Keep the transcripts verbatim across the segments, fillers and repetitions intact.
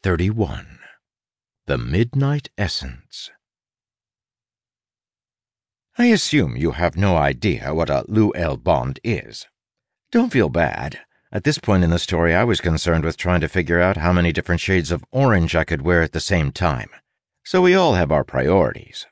thirty-one. The Midnight Essence. I assume you have no idea what a Luelle bond is. Don't feel bad. At this point in the story, I was concerned with trying to figure out how many different shades of orange I could wear at the same time. So we all have our priorities.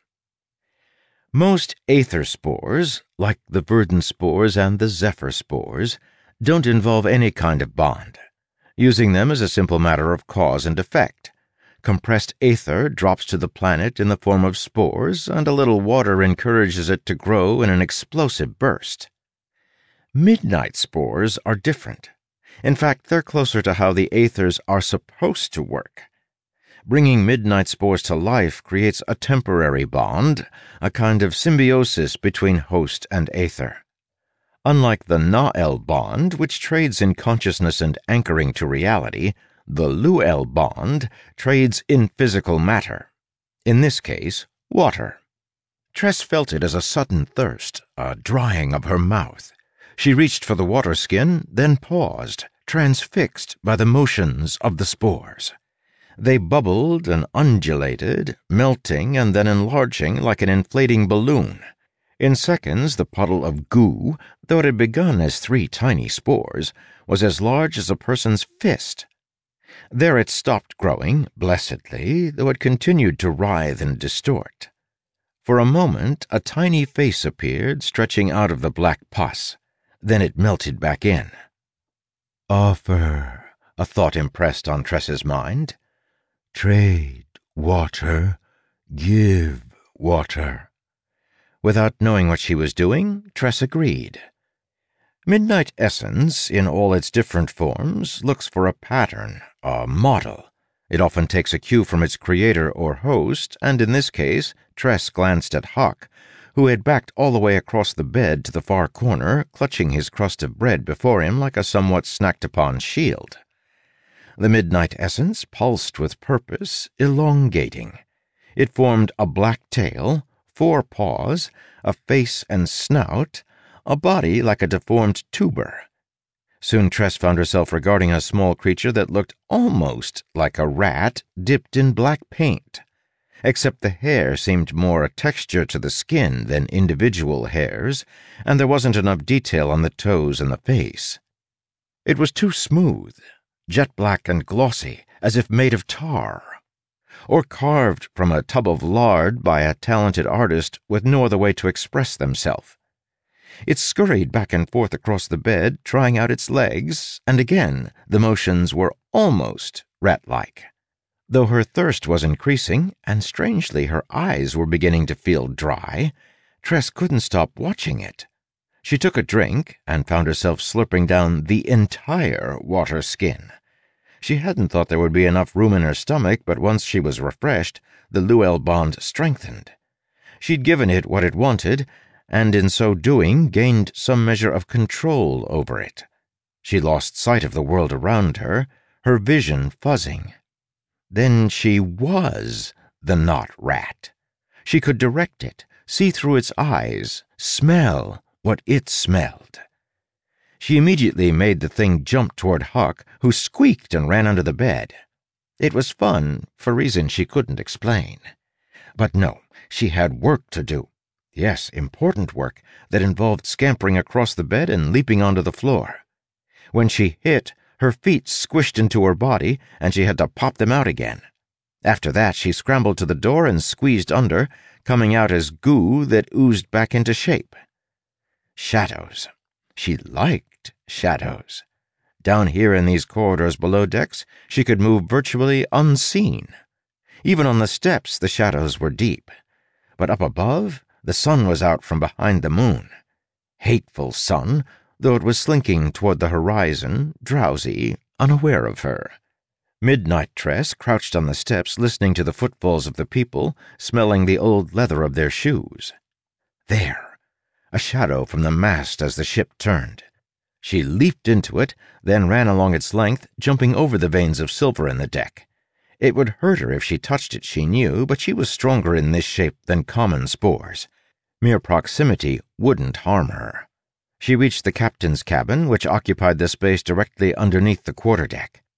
Most aether spores, like the verdant spores and the zephyr spores, don't involve any kind of bond. Using them is a simple matter of cause and effect. Compressed aether drops to the planet in the form of spores, and a little water encourages it to grow in an explosive burst. Midnight spores are different. In fact, they're closer to how the aethers are supposed to work. Bringing midnight spores to life creates a temporary bond, a kind of symbiosis between host and aether. Unlike the Nael bond, which trades in consciousness and anchoring to reality, the Luelle bond trades in physical matter. In this case, water. Tress felt it as a sudden thirst, a drying of her mouth. She reached for the water skin, then paused, transfixed by the motions of the spores. They bubbled and undulated, melting and then enlarging like an inflating balloon. In seconds, the puddle of goo, though it had begun as three tiny spores, was as large as a person's fist. There it stopped growing, blessedly, though it continued to writhe and distort. For a moment, a tiny face appeared, stretching out of the black pus. Then it melted back in. Offer, a thought impressed on Tress's mind. Trade water, give water. Without knowing what she was doing, Tress agreed. Midnight essence, in all its different forms, looks for a pattern, a model. It often takes a cue from its creator or host, and in this case, Tress glanced at Huck, who had backed all the way across the bed to the far corner, clutching his crust of bread before him like a somewhat snacked-upon shield. The midnight essence pulsed with purpose, elongating. It formed a black tail, four paws, a face and snout, a body like a deformed tuber. Soon Tress found herself regarding a small creature that looked almost like a rat dipped in black paint, except the hair seemed more a texture to the skin than individual hairs, and there wasn't enough detail on the toes and the face. It was too smooth, jet-black and glossy, as if made of tar, or carved from a tub of lard by a talented artist with no other way to express themselves. It scurried back and forth across the bed, trying out its legs, and again the motions were almost rat-like. Though her thirst was increasing, and strangely her eyes were beginning to feel dry, Tress couldn't stop watching it. She took a drink and found herself slurping down the entire water skin. She hadn't thought there would be enough room in her stomach, but once she was refreshed, the Luelle bond strengthened. She'd given it what it wanted, and in so doing gained some measure of control over it. She lost sight of the world around her, her vision fuzzing. Then she was the not rat. She could direct it, see through its eyes, smell what it smelled. She immediately made the thing jump toward Huck, who squeaked and ran under the bed. It was fun, for reasons she couldn't explain. But no, she had work to do. Yes, important work that involved scampering across the bed and leaping onto the floor. When she hit, her feet squished into her body, and she had to pop them out again. After that, she scrambled to the door and squeezed under, coming out as goo that oozed back into shape. Shadows. She liked shadows. Down here in these corridors below decks, she could move virtually unseen. Even on the steps, the shadows were deep. But up above, the sun was out from behind the moon. Hateful sun, though it was slinking toward the horizon, drowsy, unaware of her. Midnight Tress crouched on the steps, listening to the footfalls of the people, smelling the old leather of their shoes. There, a shadow from the mast as the ship turned. She leaped into it, then ran along its length, jumping over the veins of silver in the deck. It would hurt her if she touched it, she knew, but she was stronger in this shape than common spores. Mere proximity wouldn't harm her. She reached the captain's cabin, which occupied the space directly underneath the quarterdeck.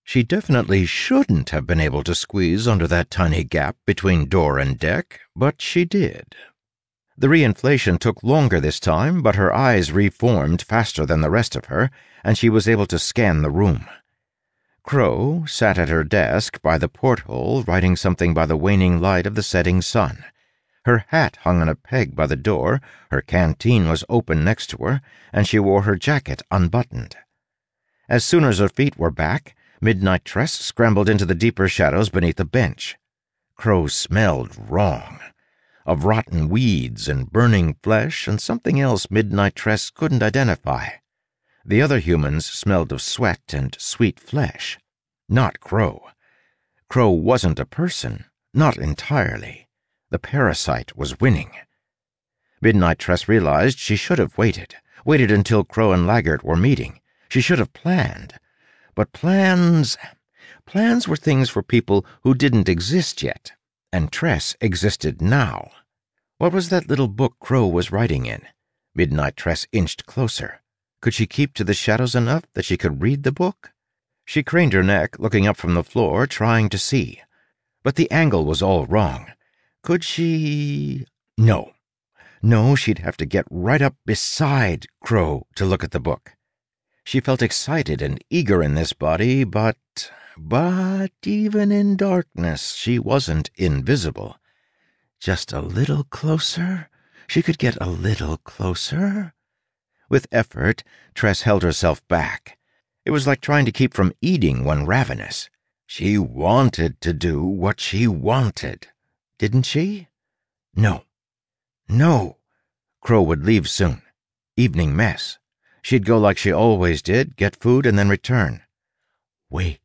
She definitely shouldn't have been able to squeeze under that tiny gap between door and deck, but she did. The reinflation took longer this time, but her eyes reformed faster than the rest of her, and she was able to scan the room. Crow sat at her desk by the porthole, writing something by the waning light of the setting sun. Her hat hung on a peg by the door, her canteen was open next to her, and she wore her jacket unbuttoned. As soon as her feet were back, Midnight Tress scrambled into the deeper shadows beneath the bench. Crow smelled wrong. Of rotten weeds and burning flesh and something else Midnight Tress couldn't identify. The other humans smelled of sweat and sweet flesh. Not Crow. Crow wasn't a person, not entirely. The parasite was winning. Midnight Tress realized she should have waited, waited until Crow and Laggert were meeting. She should have planned. But plans... Plans were things for people who didn't exist yet, and Tress existed now. What was that little book Crow was writing in? Midnight Tress inched closer. Could she keep to the shadows enough that she could read the book? She craned her neck, looking up from the floor, trying to see. But the angle was all wrong. Could she... No. No, she'd have to get right up beside Crow to look at the book. She felt excited and eager in this body, but... But even in darkness, she wasn't invisible. Just a little closer? She could get a little closer? With effort, Tress held herself back. It was like trying to keep from eating when ravenous. She wanted to do what she wanted. Didn't she? No. No. Crow would leave soon. Evening mess. She'd go like she always did, get food, and then return. Wait.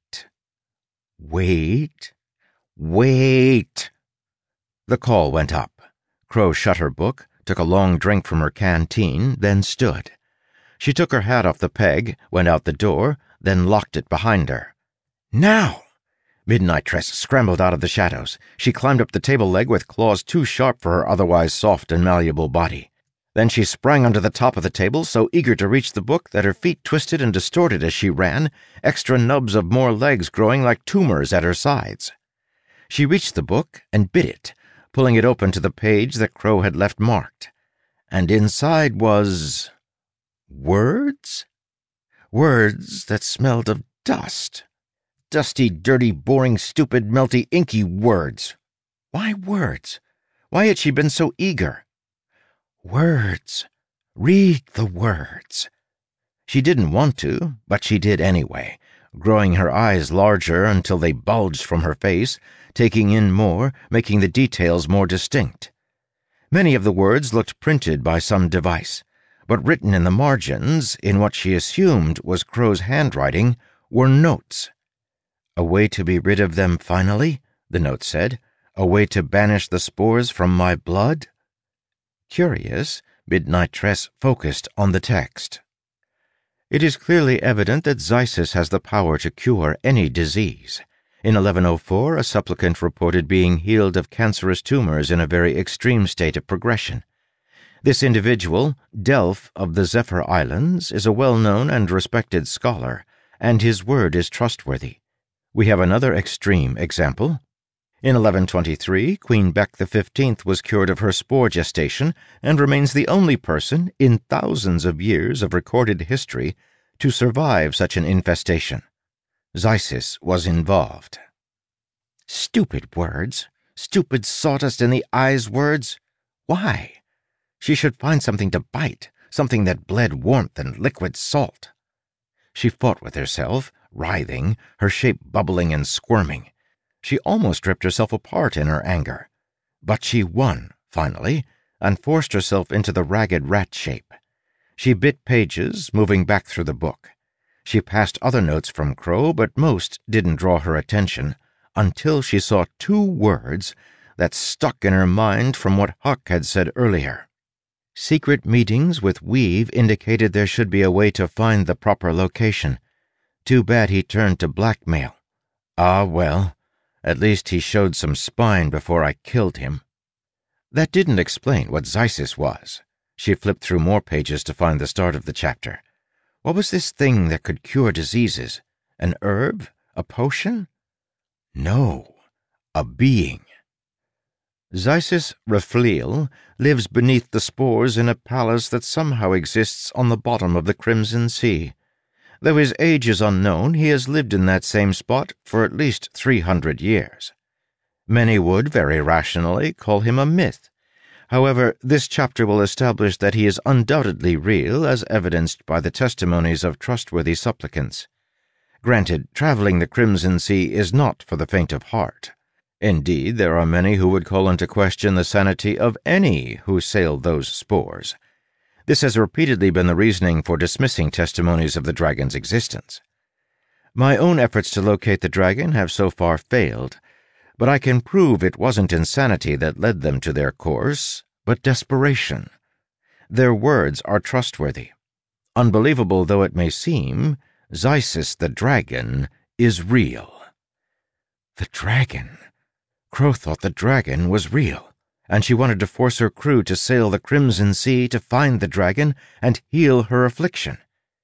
Wait. Wait. The call went up. Crow shut her book, took a long drink from her canteen, then stood. She took her hat off the peg, went out the door, then locked it behind her. Now! Midnight Tress scrambled out of the shadows. She climbed up the table leg with claws too sharp for her otherwise soft and malleable body. Then she sprang onto the top of the table, so eager to reach the book that her feet twisted and distorted as she ran, extra nubs of more legs growing like tumors at her sides. She reached the book and bit it, pulling it open to the page that Crow had left marked. And inside was... words? Words that smelled of dust. Dusty, dirty, boring, stupid, melty, inky words. Why words? Why had she been so eager? Words. Read the words. She didn't want to, but she did anyway, growing her eyes larger until they bulged from her face, taking in more, making the details more distinct. Many of the words looked printed by some device, but written in the margins, in what she assumed was Crow's handwriting, were notes. A way to be rid of them finally, the note said. A way to banish the spores from my blood. Curious, Midnight Tress focused on the text. It is clearly evident that Zysis has the power to cure any disease. In eleven oh four, a supplicant reported being healed of cancerous tumors in a very extreme state of progression. This individual, Delph of the Zephyr Islands, is a well-known and respected scholar, and his word is trustworthy. We have another extreme example. In eleven twenty-three, Queen Beck the fifteenth was cured of her spore gestation and remains the only person in thousands of years of recorded history to survive such an infestation. Zysis was involved. Stupid words. Stupid sawdust-in-the-eyes words. Why? She should find something to bite, something that bled warmth and liquid salt. She fought with herself, writhing, her shape bubbling and squirming. She almost ripped herself apart in her anger. But she won, finally, and forced herself into the ragged rat shape. She bit pages, moving back through the book. She passed other notes from Crow, but most didn't draw her attention, until she saw two words that stuck in her mind from what Huck had said earlier. Secret meetings with Weave indicated there should be a way to find the proper location. Too bad he turned to blackmail. Ah, well, at least he showed some spine before I killed him. That didn't explain what Zysis was. She flipped through more pages to find the start of the chapter. What was this thing that could cure diseases? An herb? A potion? No, a being. Xisis Raphliel lives beneath the spores in a palace that somehow exists on the bottom of the Crimson Sea. Though his age is unknown, he has lived in that same spot for at least three hundred years. Many would, very rationally, call him a myth. However, this chapter will establish that he is undoubtedly real, as evidenced by the testimonies of trustworthy supplicants. Granted, traveling the Crimson Sea is not for the faint of heart. Indeed, there are many who would call into question the sanity of any who sailed those spores. This has repeatedly been the reasoning for dismissing testimonies of the dragon's existence. My own efforts to locate the dragon have so far failed, but I can prove it wasn't insanity that led them to their course, but desperation. Their words are trustworthy. Unbelievable though it may seem, Xisis the dragon is real. The dragon? Crow thought the dragon was real, and she wanted to force her crew to sail the Crimson Sea to find the dragon and heal her affliction.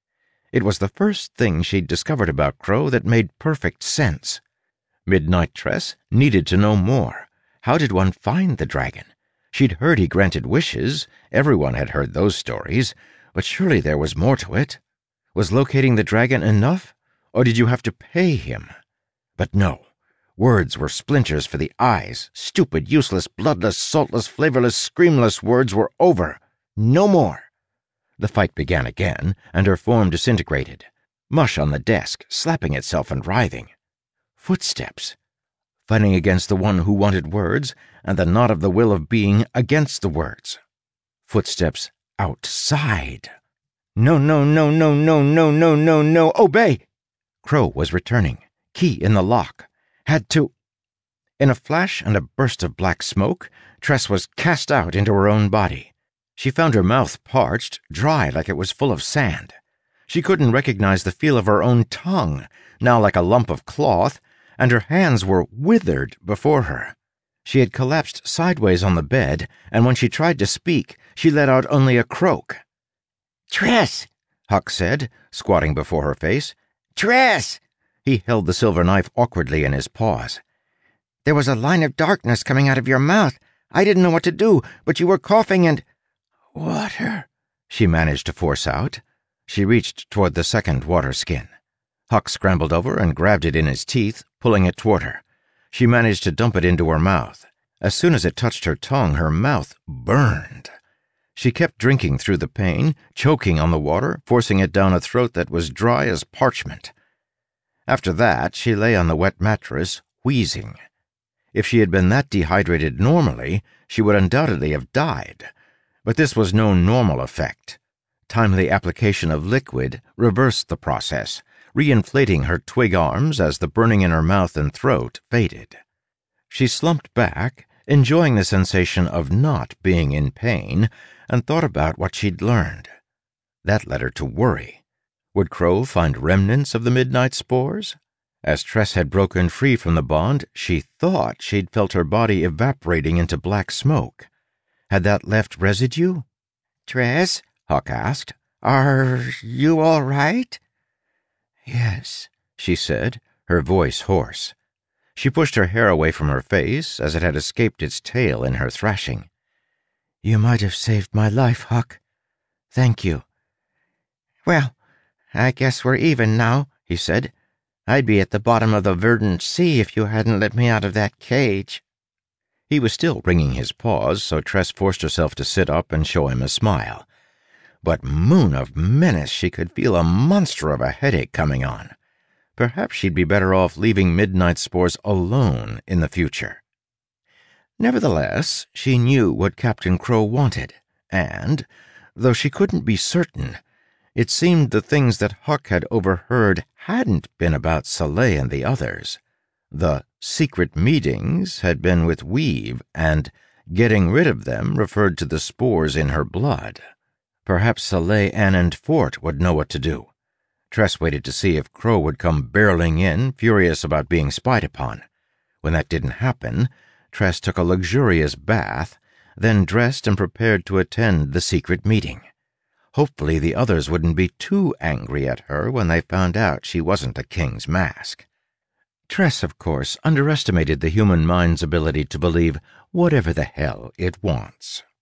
It was the first thing she'd discovered about Crow that made perfect sense. Midnight Tress needed to know more. How did one find the dragon? She'd heard he granted wishes. Everyone had heard those stories. But surely there was more to it. Was locating the dragon enough? Or did you have to pay him? But no. Words were splinters for the eyes. Stupid, useless, bloodless, saltless, flavorless, screamless words were over. No more. The fight began again, and her form disintegrated. Mush on the desk, slapping itself and writhing. Footsteps. Fighting against the one who wanted words, and the knot of the will of being against the words. Footsteps outside. No, no, no, no, no, no, no, no, no, obey! Crow was returning. Key in the lock. Had to... In a flash and a burst of black smoke, Tress was cast out into her own body. She found her mouth parched, dry like it was full of sand. She couldn't recognize the feel of her own tongue, now like a lump of cloth, and her hands were withered before her. She had collapsed sideways on the bed, and when she tried to speak, she let out only a croak. "Tress!" Huck said, squatting before her face. "Tress!" He held the silver knife awkwardly in his paws. "There was a line of darkness coming out of your mouth. I didn't know what to do, but you were coughing and—" "Water," she managed to force out. She reached toward the second water skin. Huck scrambled over and grabbed it in his teeth, pulling it toward her. She managed to dump it into her mouth. As soon as it touched her tongue, her mouth burned. She kept drinking through the pain, choking on the water, forcing it down a throat that was dry as parchment. After that, she lay on the wet mattress, wheezing. If she had been that dehydrated normally, she would undoubtedly have died. But this was no normal effect. Timely application of liquid reversed the process, reinflating her twig arms as the burning in her mouth and throat faded. She slumped back, enjoying the sensation of not being in pain, and thought about what she'd learned. That led her to worry. Would Crow find remnants of the midnight spores? As Tress had broken free from the bond, she thought she'd felt her body evaporating into black smoke. Had that left residue? "Tress," Huck asked, "are you all right?" "Yes," she said, her voice hoarse. She pushed her hair away from her face as it had escaped its tail in her thrashing. "You might have saved my life, Huck. Thank you." "Well, I guess we're even now," he said. "I'd be at the bottom of the verdant sea if you hadn't let me out of that cage." He was still wringing his paws, so Tress forced herself to sit up and show him a smile. But moon of menace, she could feel a monster of a headache coming on. Perhaps she'd be better off leaving midnight spores alone in the future. Nevertheless, she knew what Captain Crow wanted, and, though she couldn't be certain, it seemed the things that Huck had overheard hadn't been about Soleil and the others. The secret meetings had been with Weave, and getting rid of them referred to the spores in her blood. Perhaps Soleil, Anne, and Fort would know what to do. Tress waited to see if Crow would come barreling in, furious about being spied upon. When that didn't happen, Tress took a luxurious bath, then dressed and prepared to attend the secret meeting. Hopefully the others wouldn't be too angry at her when they found out she wasn't a king's mask. Tress, of course, underestimated the human mind's ability to believe whatever the hell it wants.